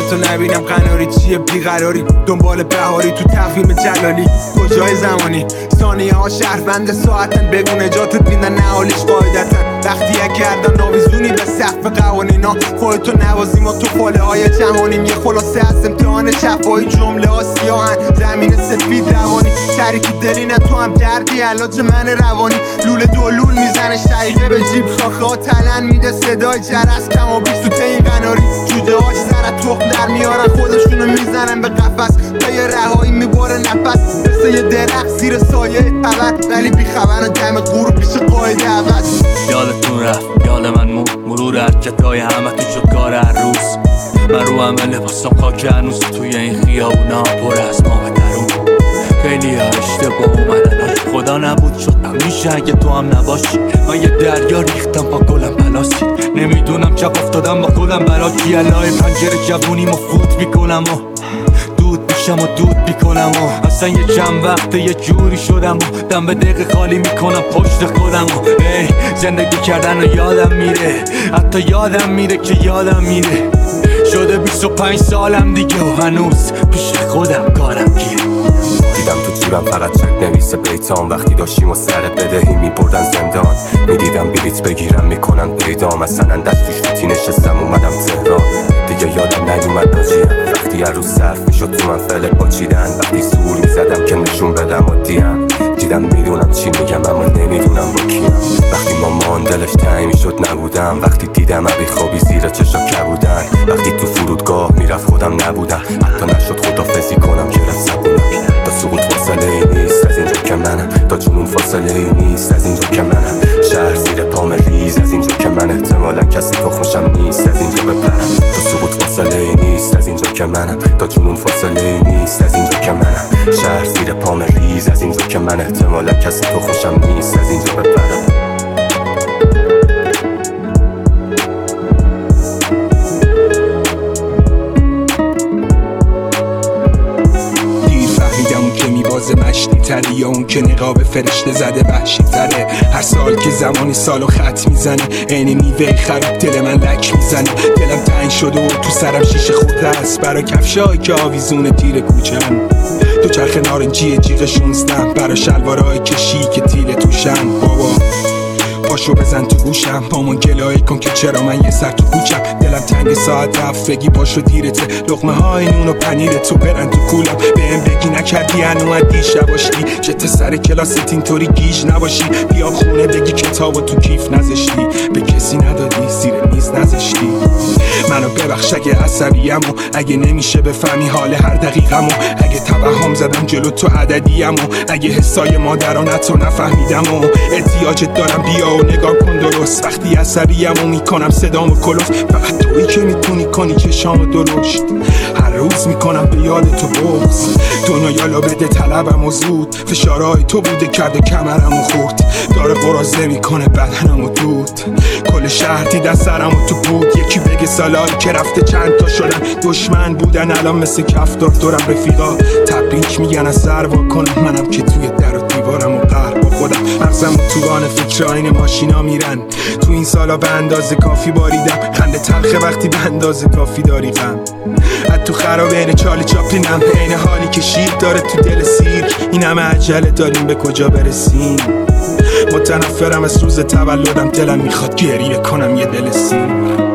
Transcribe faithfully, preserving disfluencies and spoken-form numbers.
تو نبینم قناری چیه بیقراری دنبال بهاری تو تقویم جلالی کجای زمانی ثانیه ها شهروند ساعتن بگو نجاتت میدن نهالیش قاعدتن وقتی یک گردن ناویزونی به سقف قوانینا خودتو نوازی ما تو خاله های جهانیم یه خلاصه از امتحان شفایی جمله ها سیاهن زمین سفید روانی شریکی دلی نه تو هم دردی علاج من روانی لوله دولول میزنه شقیقه به جیب شاخه ها تلن میده صدای جرس کم و بیست تو تین قناری جوجه هاش سر تخم در میارن خودشونو میزنن به قفس تا یه رهایی میباره نفس مثل یه درخت زیر سایه تبر ولی بیخبر دم غروب پیش قاعده عوض یادتون رفت یاد من مو مرور حرکتای همه تو شد کار هر روز من رو همه لباسم خاک هنوز توی این خیابونا پر از ما و درون خیلی ها اشتباه اومدن هاش خدا نبود شد همیشه اگه تو هم نباشی من یه دریا ریختم با گلم پلاسی نمیدونم چپ افتادم با خودم برا کی الهی پنجره جوونیمو فوت میکنم و دود میشم و دود میکنم و اصلا یه چند وقته یه جوری شدم و دم به دقیقه خالی میکنم پشت خودم و ای زندگی کردن و یادم میره حتی یادم میره که یادم میره شده بیست و پنج سالم دیگه و هنوز پیش خودم کارم گیره دیدم تو جیبم فقط چک نویسه بیتام وقتی داشتیم و سر بدهی میبردن زندان میدیدم بلیت بگیرم میکنن پیدام اصلا دستوش فیتی نشستم اومدم تهران دیگه یادم نیومد راجیم وقتی هر روز صرف میشد تو من فعل پاچیدن وقتی زور میزدم که نشون بدم عادیم دیدم میدونم چی میگم اما نمیدونم با کیم وقتی مامان دلش تنگ میشد نبودم وقتی دیدم ابی خوابی زیر چشا کبودن وقتی تو فرودگاه میرفت خودم نبودم حتی نشد خدافظی کنم گرفت زبونم تا سقوط فاصله ای نیست از اینجا که منم تا جنون فاصله ای نیست از اینجا که منم شهر زیر پام ریز از اینجا که من احتمالا کسی تخمشم نیست از اینجا بپرم تا سقوط فاصله ای نیست از اینجا که منم تا جنون فاصله ای نیست از اینجا که منم شهر زیر پام ریز از اینجا که من احتمالا کسی تخمشم نیست از اینجا بپرم مشتی تره یا اون که نقاب فرشته زده وحشی تره هر سال که زمانی سالو خط میزنه عین میوه خراب دل من لک میزنه دلم تنگ شده و تو سرم شیشه خورده است برا کفشایی که آویزون تیر کوچن دو چرخ نارنجی جیغ شونزدم برا شلوارای که شیک تیل توشن بابا پاشو بزن تو گوشم پامون گلایی کن که چرا من یه سر تو کوچم دلم تنگ ساعت هفت بگی پاشو دیرته لقمه های نون و پنیر تو برن تو کولم بهم بگی نکردی هنوز دیشب باشی جت سر کلاست اینطوری گیج نباشی بیا خونه بگی کتابو تو کیف نذاشتی به کسی ندادی زیر میز نذاشتی منو ببخش اگه عصبیم و اگه نمیشه بفهمی حال هر دقیقم و اگه توهم زدم جلو تو عددیم و اگه حسای مادرانتو نفهمیدم و احتیاجت دارم بیا و نگاه کن درست وقتی عصبیم و میکنم صدامو کلوف فقط تویی که میتونی کنی چشامو درشت هر روز میکنم به یاد تو بغض دنیا یالا بده طلبم و زود فشارهای تو بوده کرده کمرمو خورد داره برازه میکنه بدنمو دود کل شهر دیدن سرمو تو بود یکی بگه سالایی که رفته چند تا شدن دشمن بودن الان مثل کفتار دورم رفیقا تبریک میگن از سر واکنم منم که توی در و دیوارم و قهر با خودم مغزم و توان فکر آین ماشینا میرن تو این سالا به اندازه کافی باریدم خنده تلخه وقتی به اندازه کافی داری غم از تو خرابه اینه چالی چاپلینم این حالی که شیر داره تو دل سیر این همه عجله داریم به کجا برسیم متنفرم از روز تولدم دلم میخواد گریه کنم یه دل سیر